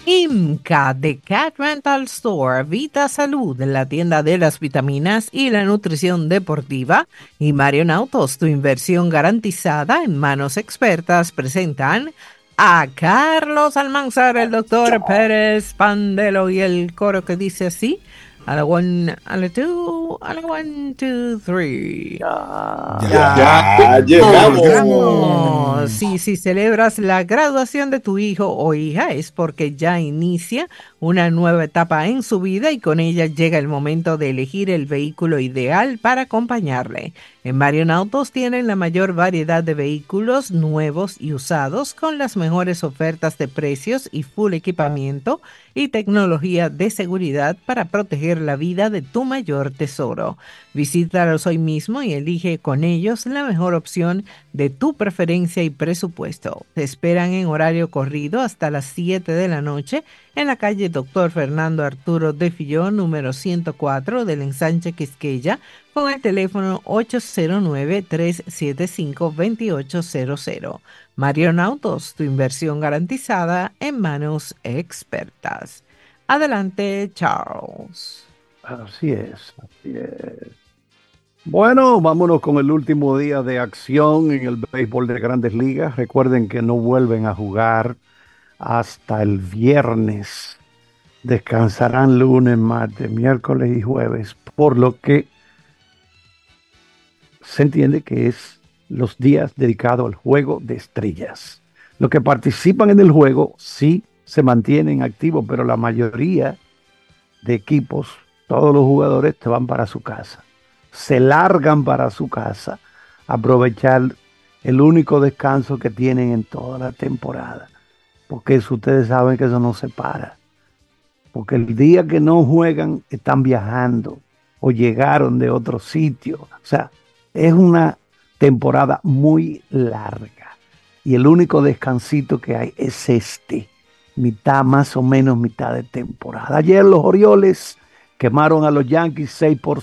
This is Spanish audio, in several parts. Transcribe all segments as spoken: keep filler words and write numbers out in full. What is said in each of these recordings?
IMCA de Cat Rental Store, Vita Salud, la tienda de las vitaminas y la nutrición deportiva, y Marion Autos, tu inversión garantizada en manos expertas, presentan a Carlos Almanzar, el doctor Pérez Pandelo y el coro que dice así: a la one, a la two, a la one, two, three. Ya, Ya, ya llegamos. Llegamos. Sí, si celebras la graduación de tu hijo o hija es porque ya inicia una nueva etapa en su vida y con ella llega el momento de elegir el vehículo ideal para acompañarle. En Marion Autos tienen la mayor variedad de vehículos nuevos y usados con las mejores ofertas de precios y full equipamiento y tecnología de seguridad para proteger la vida de tu mayor tesoro. Visítalos hoy mismo y elige con ellos la mejor opción de tu preferencia y presupuesto. Te esperan en horario corrido hasta las siete de la noche en la calle Doctor Fernando Arturo de Fillón, número ciento cuatro del Ensanche Quisqueya, con el teléfono ocho cero nueve, tres siete cinco, dos ocho cero cero. Marion Autos, tu inversión garantizada en manos expertas. Adelante, Charles. así es, así es. Bueno, vámonos con el último día de acción en el béisbol de Grandes Ligas. Recuerden que no vuelven a jugar hasta el viernes. Descansarán lunes, martes, miércoles y jueves, por lo que se entiende que es los días dedicados al juego de estrellas. Los que participan en el juego sí se mantienen activos, pero la mayoría de equipos, todos los jugadores se van para su casa. Se largan para su casa a aprovechar el único descanso que tienen en toda la temporada. Porque eso ustedes saben que eso no se para. Porque el día que no juegan están viajando o llegaron de otro sitio. O sea, es una temporada muy larga. Y el único descansito que hay es este. Mitad, más o menos mitad de temporada. Ayer los Orioles quemaron a los Yankees seis por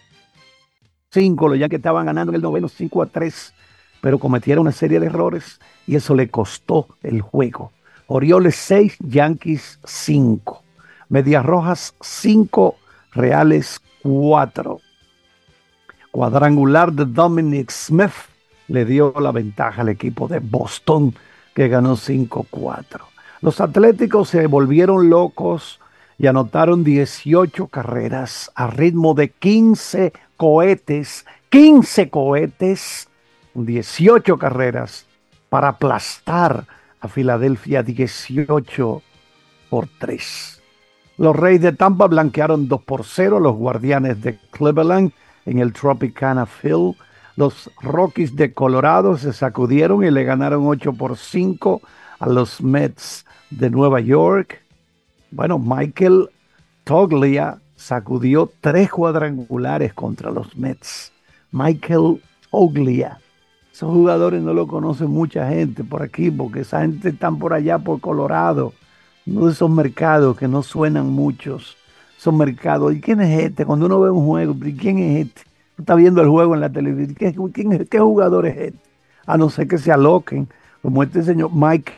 cinco. Los Yankees estaban ganando en el noveno cinco a tres, pero cometieron una serie de errores y eso le costó el juego. Orioles seis, Yankees cinco. Medias Rojas cinco, Reales cuatro. Cuadrangular de Dominic Smith le dio la ventaja al equipo de Boston, que ganó cinco cuatro. Los Atléticos se volvieron locos y anotaron dieciocho carreras a ritmo de quince cohetes. quince cohetes, dieciocho carreras para aplastar a Filadelfia dieciocho por tres. Los Reyes de Tampa blanquearon dos por cero a los Guardianes de Cleveland en el Tropicana Field. Los Rockies de Colorado se sacudieron y le ganaron ocho por cinco a los Mets de Nueva York. Bueno, Michael Toglia sacudió tres cuadrangulares contra los Mets. Michael Toglia. Esos jugadores no lo conoce mucha gente por aquí, porque esa gente están por allá por Colorado. Uno de esos mercados que no suenan muchos. Esos mercados. ¿Y quién es este? Cuando uno ve un juego, ¿quién es este? Está viendo el juego en la televisión. ¿Qué, quién es, qué jugador es este? A no ser que se aloquen, como este señor Mike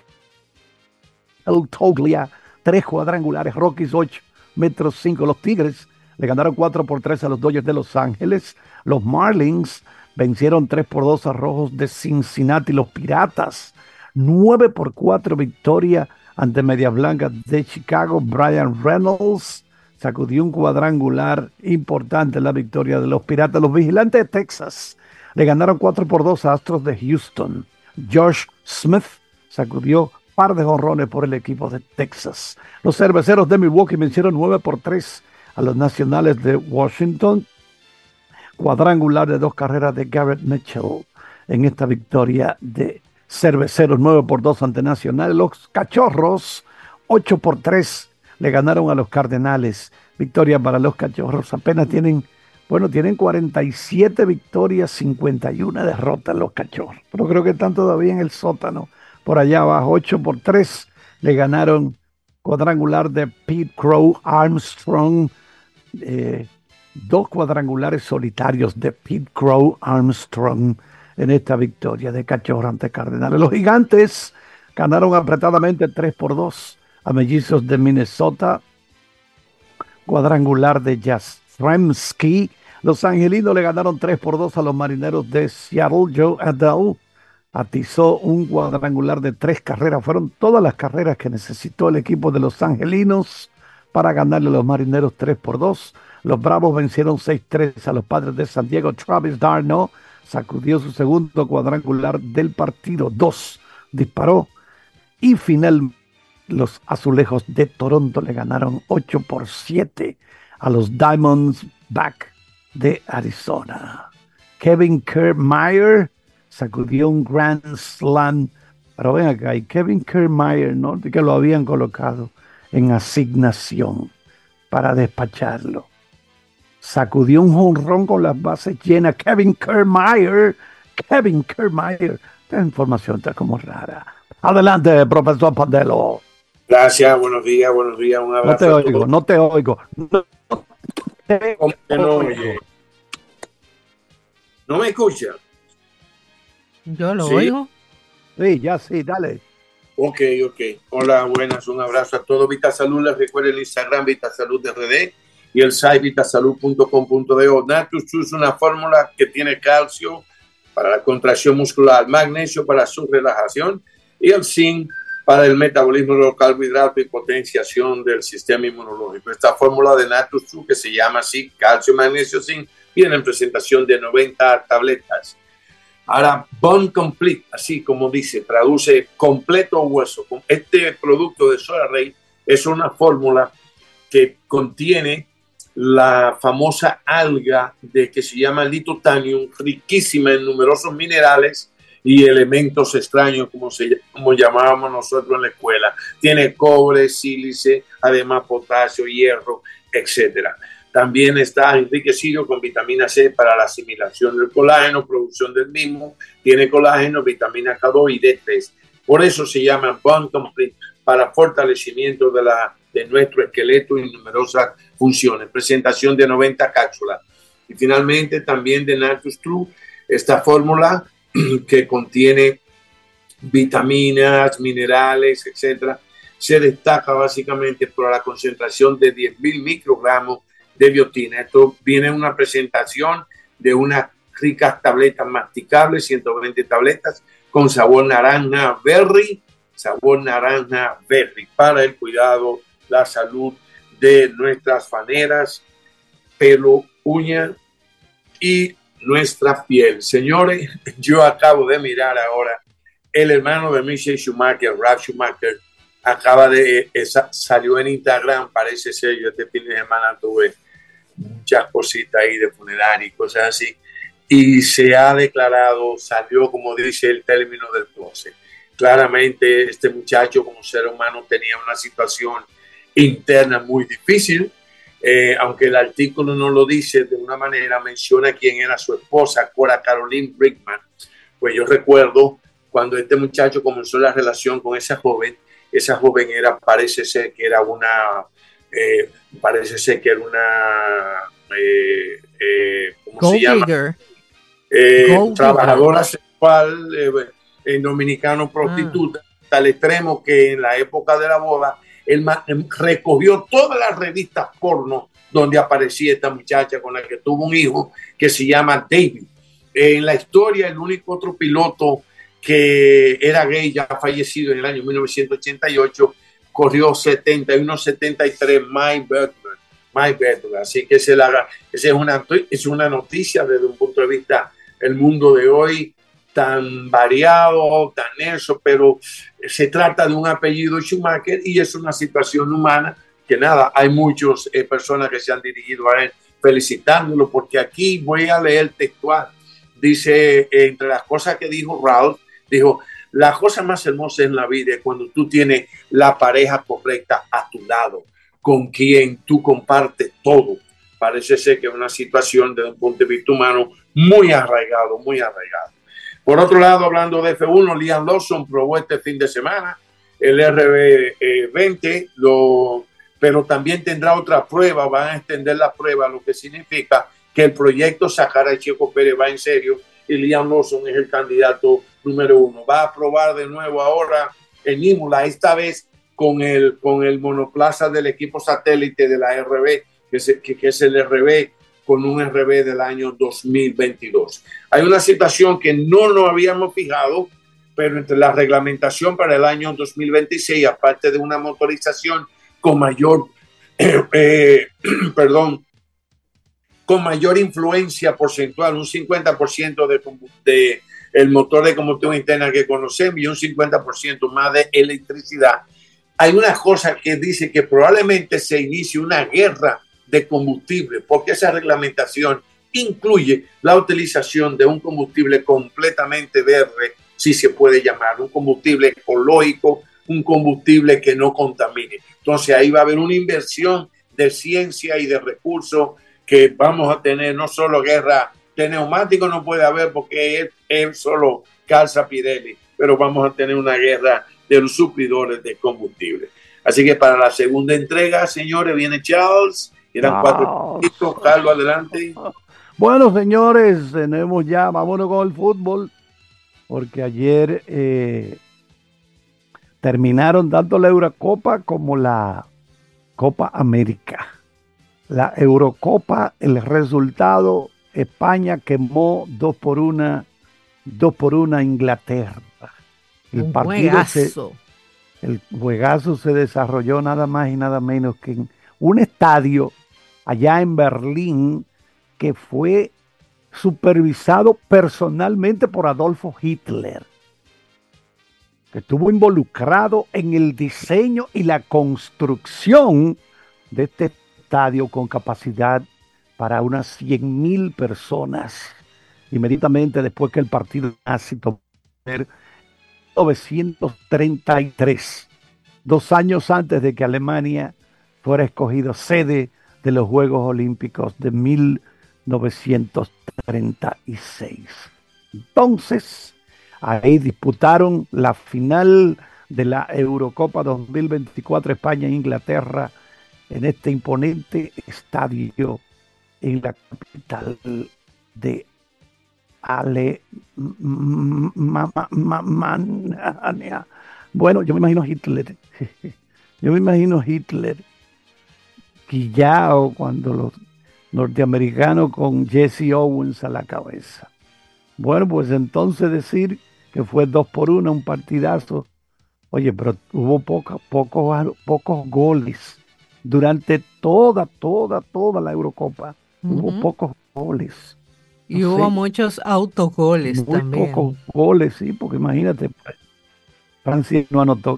El Toglia, tres cuadrangulares, Rockies ocho, Metros cinco. Los Tigres le ganaron cuatro por tres a los Dodgers de Los Ángeles. Los Marlins vencieron tres por dos a Rojos de Cincinnati. Los Piratas, nueve por cuatro victoria ante Medias Blancas de Chicago. Brian Reynolds sacudió un cuadrangular importante en la victoria de los Piratas. Los Vigilantes de Texas le ganaron cuatro por dos a Astros de Houston. Josh Smith sacudió par de jonrones por el equipo de Texas. Los Cerveceros de Milwaukee vencieron nueve por tres a los Nacionales de Washington. Cuadrangular de dos carreras de Garrett Mitchell en esta victoria de Cerveceros, nueve por dos ante Nacionales. Los Cachorros, ocho por tres le ganaron a los Cardenales. Victoria para los Cachorros. Apenas tienen, bueno, tienen cuarenta y siete victorias, cincuenta y una derrotas los Cachorros. Pero creo que están todavía en el sótano. Por allá abajo, ocho por tres le ganaron cuadrangular de Pete Crow Armstrong. Eh, dos cuadrangulares solitarios de Pete Crow Armstrong en esta victoria de Cachorro ante Cardenales. Los Gigantes ganaron apretadamente tres por dos a Mellizos de Minnesota, cuadrangular de Yastrzemski. Los angelinos le ganaron tres por dos a los marineros de Seattle. Joe Adele atizó un cuadrangular de tres carreras. Fueron todas las carreras que necesitó el equipo de los angelinos para ganarle a los marineros tres por dos. Los Bravos vencieron seis tres a los Padres de San Diego. Travis d'Arnaud sacudió su segundo cuadrangular del partido. Dos disparó. Y finalmente los Azulejos de Toronto le ganaron ocho por siete a los Diamondbacks de Arizona. Kevin Kiermaier sacudió un Grand Slam. Pero ven acá, y Kevin Kiermaier, ¿no? Que lo habían colocado en asignación para despacharlo. Sacudió un jonrón con las bases llenas. Kevin Kiermaier. Kevin Kiermaier. Esta información está como rara. Adelante, profesor Pandelo. Gracias, buenos días, buenos días. Un abrazo. No te oigo, no te oigo. No te ¿Cómo que no oye? ¿No me escucha? Yo lo ¿Sí? oigo. Sí, ya sí, dale. Ok, ok. Hola, buenas, un abrazo a todos. Vitasalud, les recuerdo el Instagram Vitasalud R D y el site vitasalud punto com punto do. Natus es una fórmula que tiene calcio para la contracción muscular, magnesio para su relajación y el zinc para el metabolismo de los carbohidratos y potenciación del sistema inmunológico. Esta fórmula de Natus, que se llama así, calcio, magnesio, zinc, viene en presentación de noventa tabletas. Ahora, Bone Complete, así como dice, traduce completo hueso. Este producto de SolarRay es una fórmula que contiene la famosa alga de que se llama Lithotanium, riquísima en numerosos minerales y elementos extraños, como, se, como llamábamos nosotros en la escuela. Tiene cobre, sílice, además potasio, hierro, etcétera. También está enriquecido con vitamina C para la asimilación del colágeno, producción del mismo. Tiene colágeno, vitamina K dos y D tres. Por eso se llama Bone Complete, para fortalecimiento de, la, de nuestro esqueleto y numerosas funciones. Presentación de noventa cápsulas. Y finalmente también de Natus True, esta fórmula que contiene vitaminas, minerales, etcétera, se destaca básicamente por la concentración de diez mil microgramos de biotina. Esto viene en una presentación de unas ricas tabletas masticables, ciento veinte tabletas con sabor naranja berry, sabor naranja berry, para el cuidado, la salud de nuestras faneras, pelo, uña y nuestra piel. Señores, yo acabo de mirar ahora, el hermano de Michael Schumacher, Ralf Schumacher, acaba de, esa, salió en Instagram, parece ser, yo este fin de semana tuve muchas cositas ahí de funeraria y cosas así, y se ha declarado, salió como dice el término del closet. Claramente este muchacho como ser humano tenía una situación interna muy difícil, eh, aunque el artículo no lo dice de una manera, menciona quién era su esposa, Cora Caroline Brickman. Pues yo recuerdo cuando este muchacho comenzó la relación con esa joven, esa joven era, parece ser que era una, eh, parece ser que era una, eh, eh, ¿cómo Gold se llama? digger. Eh, Gold trabajadora digger. sexual, eh, en dominicano prostituta, ah. hasta el extremo que en la época de la boda, él recogió todas las revistas porno donde aparecía esta muchacha con la que tuvo un hijo que se llama David. En la historia, el único otro piloto que era gay, ya fallecido en el año mil novecientos ochenta y ocho, corrió setenta y uno setenta y tres, Mike Bertman. Mike Bertman. Así que esa es una, es una noticia desde un punto de vista del mundo de hoy, tan variado, tan eso, pero se trata de un apellido Schumacher y es una situación humana que nada, hay muchas eh, personas que se han dirigido a él felicitándolo, porque aquí voy a leer textual. Dice, eh, entre las cosas que dijo Ralph, dijo, la cosa más hermosa en la vida es cuando tú tienes la pareja correcta a tu lado, con quien tú compartes todo. Parece ser que es una situación desde un punto de vista humano muy arraigado, muy arraigado. Por otro lado, hablando de F uno, Liam Lawson probó este fin de semana el R B veinte, lo, pero también tendrá otra prueba, van a extender la prueba, lo que significa que el proyecto Sahara y Checo Pérez va en serio y Liam Lawson es el candidato número uno. Va a probar de nuevo ahora en Imola, esta vez con el, con el monoplaza del equipo satélite de la R B, que es, que, que es el R B, con un R B del año dos mil veintidós. Hay una situación que no nos habíamos fijado, pero entre la reglamentación para el año dos mil veintiséis, aparte de una motorización con mayor, eh, eh, perdón, con mayor influencia porcentual, un cincuenta por ciento de, de el motor de combustión interna que conocemos y un cincuenta por ciento más de electricidad. Hay una cosa que dice que probablemente se inicie una guerra de combustible, porque esa reglamentación incluye la utilización de un combustible completamente verde, si se puede llamar, un combustible ecológico, un combustible que no contamine. Entonces ahí va a haber una inversión de ciencia y de recursos que vamos a tener. No solo guerra de neumáticos, no puede haber porque es, es solo calza Pirelli, pero vamos a tener una guerra de los suplidores de combustible. Así que para la segunda entrega, señores, viene Charles. Eran wow. cuatro puntitos. Carlos, adelante. Bueno, señores, tenemos ya, vámonos con el fútbol, porque ayer eh, terminaron tanto la Eurocopa como la Copa América. La Eurocopa, el resultado, España quemó dos por una, dos por una Inglaterra. El Un partido juegazo. Se, el juegazo se desarrolló nada más y nada menos que en un estadio allá en Berlín que fue supervisado personalmente por Adolfo Hitler, que estuvo involucrado en el diseño y la construcción de este estadio con capacidad para unas cien mil personas. Inmediatamente después que el partido nazi tomó en mil novecientos treinta y tres, dos años antes de que Alemania fuera escogido sede de los Juegos Olímpicos de mil novecientos treinta y seis. Entonces, ahí disputaron la final de la Eurocopa dos mil veinticuatro, España e Inglaterra, en este imponente estadio en la capital de Alemania. Bueno, yo me imagino Hitler. Yo me imagino Hitler quillao cuando los norteamericanos con Jesse Owens a la cabeza. Bueno, pues entonces decir que fue dos por uno, un partidazo. Oye, pero hubo poca, pocos, pocos goles durante toda, toda, toda la Eurocopa. Uh-huh. Hubo pocos goles. No y hubo sé, muchos autogoles muy también. Pocos goles, sí, porque imagínate, Francia no anotó.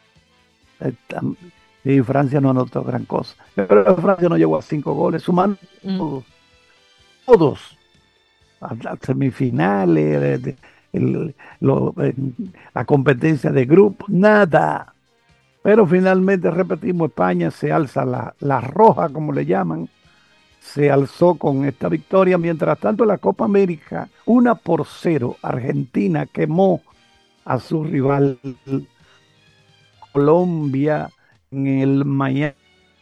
Sí, Francia no anotó gran cosa. Pero Francia no llegó a cinco goles, sumando mm. todos, todos, a las semifinales, el, el, lo, la competencia de grupo, nada. Pero finalmente, repetimos, España se alza la, la roja, como le llaman, se alzó con esta victoria. Mientras tanto, la Copa América, una por cero, Argentina quemó a su rival Colombia en el Miami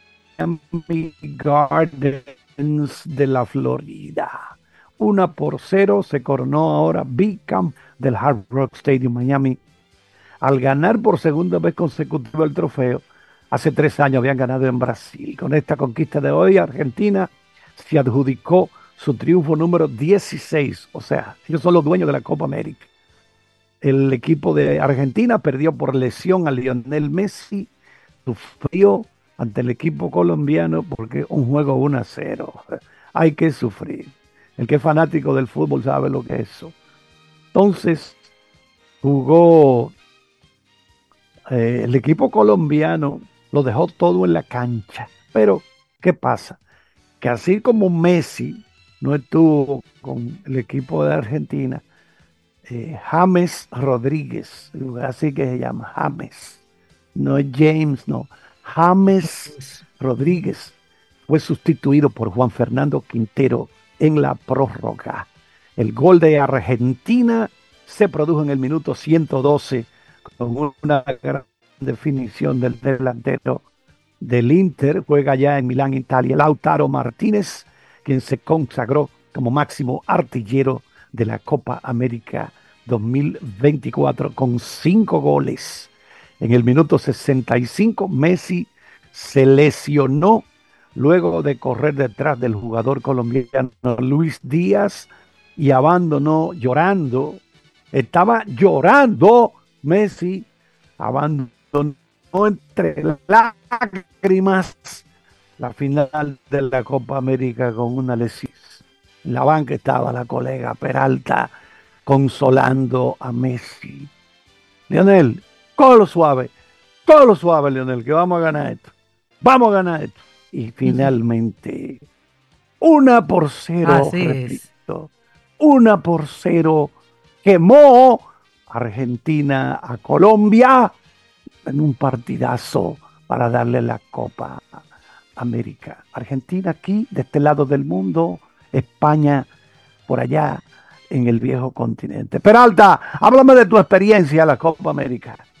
Gardens de la Florida. Una por cero se coronó ahora bicampeón del Hard Rock Stadium Miami. Al ganar por segunda vez consecutiva el trofeo, hace tres años habían ganado en Brasil. Con esta conquista de hoy, Argentina se adjudicó su triunfo número dieciséis. O sea, ellos son los dueños de la Copa América. El equipo de Argentina perdió por lesión a Lionel Messi, sufrió ante el equipo colombiano porque un juego uno a cero. Hay que sufrir. El que es fanático del fútbol sabe lo que es eso. Entonces, jugó eh, el equipo colombiano, lo dejó todo en la cancha. Pero, ¿qué pasa? Que así como Messi no estuvo con el equipo de Argentina, eh, James Rodríguez, así que se llama James, no es James, no, James Rodríguez fue sustituido por Juan Fernando Quintero en la prórroga. El gol de Argentina se produjo en el minuto ciento doce con una gran definición del delantero del Inter, juega ya en Milán, Italia, Lautaro Martínez, quien se consagró como máximo artillero de la Copa América dos mil veinticuatro con cinco goles. En el minuto sesenta y cinco, Messi se lesionó luego de correr detrás del jugador colombiano Luis Díaz y abandonó llorando. Estaba llorando Messi, abandonó entre lágrimas la final de la Copa América con una lesión. En la banca estaba la colega Peralta consolando a Messi. Lionel, cógelo suave, cógelo suave, Lionel, que vamos a ganar esto. Vamos a ganar esto. Y finalmente, una por cero, Así repito, una por cero, quemó Argentina a Colombia en un partidazo para darle la Copa América. Argentina aquí, de este lado del mundo, España por allá en el viejo continente. Peralta, háblame de tu experiencia en la Copa América.